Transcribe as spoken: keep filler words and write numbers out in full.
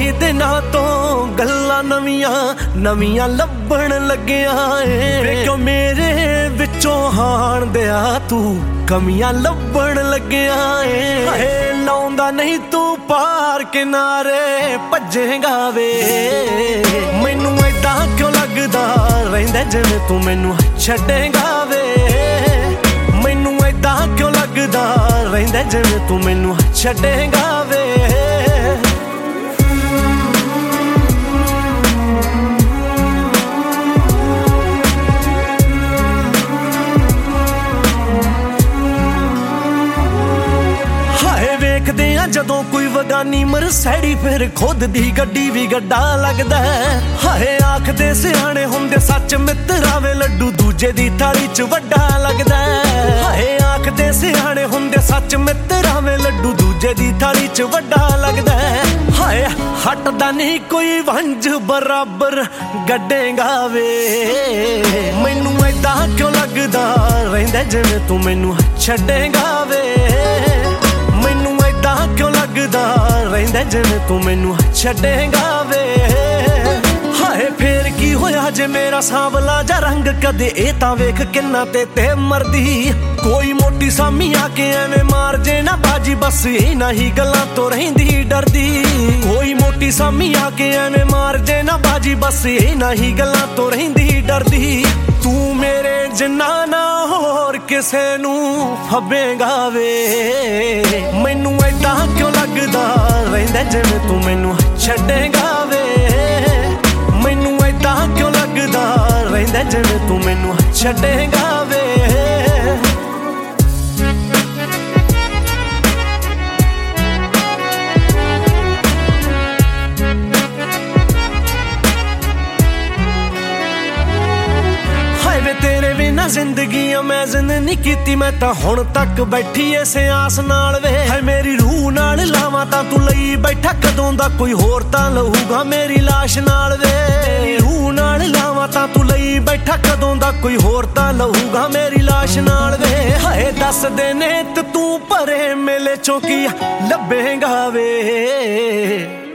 ਕਈ ਦਿਨਾਂ ਤੋਂ ਗੱਲਾਂ ਨਵੀਆਂ ਨਵੀਆਂ ਲੱਭਣ ਲੱਗਿਆ ਏ ਵੇ ਕਿਉਂ ਮੇਰੇ ਵਿੱਚੋਂ ਹਾਣ ਦਿਆ ਤੂੰ ਕਮੀਆਂ ਲੱਭਣ ਲੱਗਿਆ ਏ ਹਾਏ ਲਾਉਂਦਾ ਨਹੀਂ ਤੂੰ ਪਾਰ ਕਿਨਾਰੇ ਭੱਜੇਗਾ ਵੇ ਮੈਨੂੰ ਏਦਾਂ ਕਿਉਂ ਲੱਗਦਾ ਰਹਿੰਦਾ ਜਿਵੇਂ ਤੂੰ ਮੈਨੂੰ ਛੱਡੇਗਾ ਵੇ ਮੈਨੂੰ ਏਦਾਂ ਕਿਉਂ ਲੱਗਦਾ ਰਹਿੰਦਾ ਜਿਵੇਂ ਤੂੰ ਮੈਨੂੰ ਛੱਡੇਗਾ ਵੇ ਦੇਖਦੇ ਆ ਜਦੋਂ ਕੋਈ ਵਗਾਨੀ ਮਰਸੈਡੀ ਫਿਰ ਖੁਦ ਦੀ ਗੱਡੀ ਵੀ ਗੱਡਾ ਲੱਗਦਾ ਹਾਏ ਆਖਦੇ ਸਿਆਣੇ ਹੁੰਦੇ ਸੱਚ ਮਿੱਤਰਾਂ ਲੱਡੂ ਦੂਜੇ ਦੀ ਥਾਲੀ ਚ ਵੱਡਾ ਲੱਗਦਾ ਹਾਏ ਆਖਦੇ ਸਿਆਣੇ ਹੁੰਦੇ ਸੱਚ ਮਿੱਤਰਾਂ ਲੱਡੂ ਦੂਜੇ ਦੀ ਥਾਲੀ ਚ ਵੱਡਾ ਲੱਗਦਾ ਹਾਏ ਹਟਦਾ ਨਹੀਂ ਕੋਈ ਵੰਜ ਬਰਾਬਰ ਗੱਡੇਗਾ ਵੇ ਮੈਨੂੰ ਏਦਾਂ ਕਿਉਂ ਲੱਗਦਾ ਰਹਿੰਦਾ ਜਿਵੇਂ ਤੂੰ ਮੈਨੂੰ ਛੱਡੇਗਾ ਵੇ ਮੈਨੂੰ ਏਦਾਂ ਕਿਉਂ ਲੱਗਦਾ ਰਹਿੰਦਾ ਜਿਵੇਂ ਤੂੰ ਮੈਨੂੰ ਛੱਡੇਗਾ ਵੇ ਹਾਏ ਫੇਰ ਕੀ ਹੋਇਆ ਜੇ ਮੇਰਾ ਸਾਂਵਲਾ ਜਾ ਰੰਗ ਕਦੇ ਇਹ ਤਾਂ ਵੇਖ ਕਿੰਨਾ ਤੇ ਤੇ ਮਰਦੀ ਕੋਈ ਮੋਟੀ ਸਾਮੀ ਆ ਕੇ ਐਵੇਂ ਮਾਰ ਜੇ ਨਾ ਬਾਜੀ ਬਸ ਇਹਨਾਂ ਹੀ ਗੱਲਾਂ ਤੋਂ ਰਹਿੰਦੀ ਡਰਦੀ ਕੋਈ ਮੋਟੀ ਸਾਮੀ ਆ ਕੇ ਐਵੇਂ ਮਾਰ ਜੇ ਨਾ ਬਾਜੀ ਬਸ ਇਹਨਾਂ ਹੀ ਗੱਲਾਂ ਤੋਂ ਰਹਿੰਦੀ ਡਰਦੀ ਤੂੰ ਮੇਰੇ ਜਿੰਨਾ ਨਾ ਹੋਰ ਕਿਸੇ ਨੂੰ ਫੱਬੇਗਾ ਵੇ ਮੈਨੂੰ ਏਦਾਂ ਕਿਉਂ ਲੱਗਦਾ ਰਹਿੰਦਾ ਜਿਵੇਂ ਤੂੰ ਮੈਨੂੰ ਛੱਡੇਗਾ ਵੇ ਮੈਨੂੰ ਏਦਾਂ ਕਿਉਂ ਲੱਗਦਾ ਰਹਿੰਦਾ ਜਿਵੇਂ ਤੂੰ ਮੈਨੂੰ ਛੱਡੇਗਾ ਵੇ ਤੇਰੇ ਬਿਨਾ ਜ਼ਿੰਦਗੀ ਇਮੇਜਿਨ ਨਹੀਂ ਕੀਤੀ ਮੈਂ ਤਾਂ ਹੁਣ ਤੱਕ ਬੈਠੀ ਐਸੇ ਆਸ ਨਾਲ ਵੇ ਹਾਏ ਮੇਰੀ ਰੂਹ ਨਾਲ ਲਾਵਾਂ ਤਾਂ ਤੂੰ ਲਈ ਬੈਠਾ ਕਦੋਂ ਦਾ ਕੋਈ ਹੋਰ ਤਾਂ ਲਹੂਗਾ ਮੇਰੀ ਲਾਸ਼ ਨਾਲ ਵੇ ਰੂਹ ਨਾਲ ਲਾਵਾਂ ਤਾਂ ਤੂੰ ਲਈ ਬੈਠਾ ਕਦੋਂ ਦਾ ਕੋਈ ਹੋਰ ਤਾਂ ਲਹੂਗਾ ਮੇਰੀ ਲਾਸ਼ ਨਾਲ ਵੇ ਹਾਏ ਦੱਸ ਦੇ ਨੇ ਤੂੰ ਭਰੇ ਮੇਲੇ ਚੋਂ ਕੀ ਲੱਭੇਗਾ ਵੇ